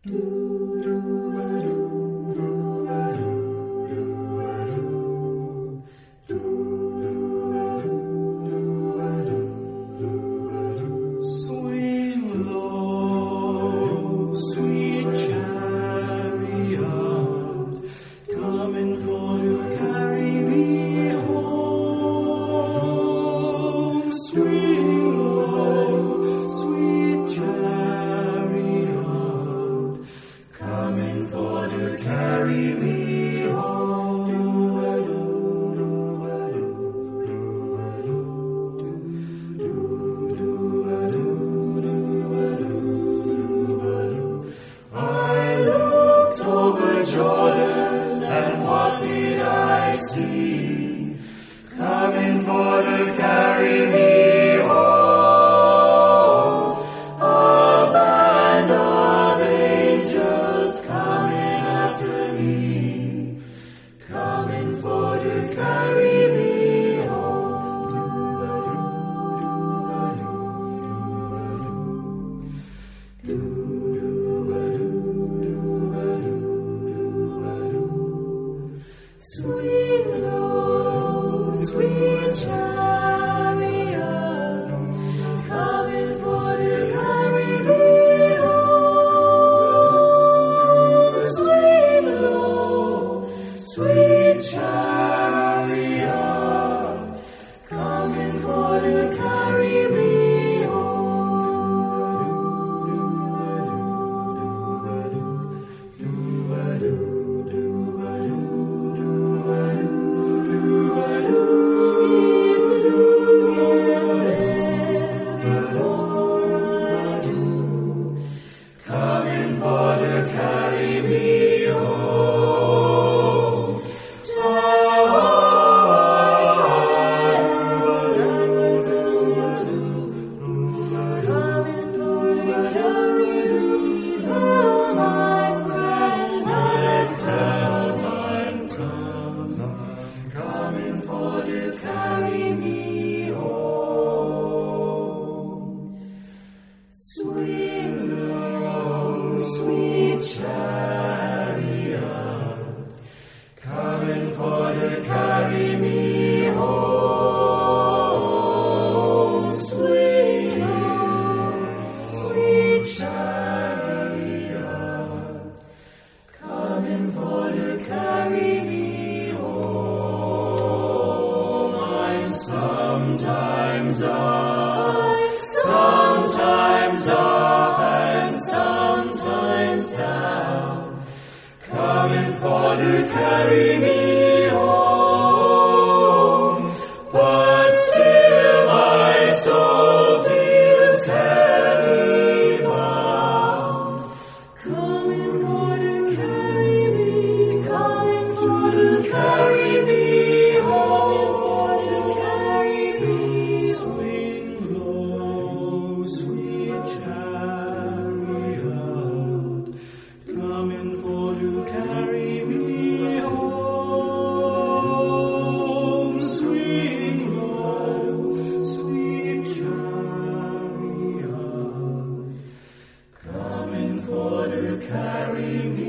Jordan, and what did I see? Coming for to carry me home. A band of angels coming after me, coming for to carry me home. Sweet low, sweet chariot, coming for to carry me home. Sweet low, sweet chariot, coming for to carry me carry me home. Coming for to carry me. Tell my friends and towns, coming for to carry me home. Sweet chariot, coming for to carry me home. Sweet chariot, coming for to carry me home. I'm sometimes up and sometimes down, coming for to carry me home. But still my soul feels heavy bound, coming for to carry me, coming for to carry me home, for to carry me. Swing low, sweet chariot, coming for to carry me home. Swing low, sweet chariot, coming for to carry me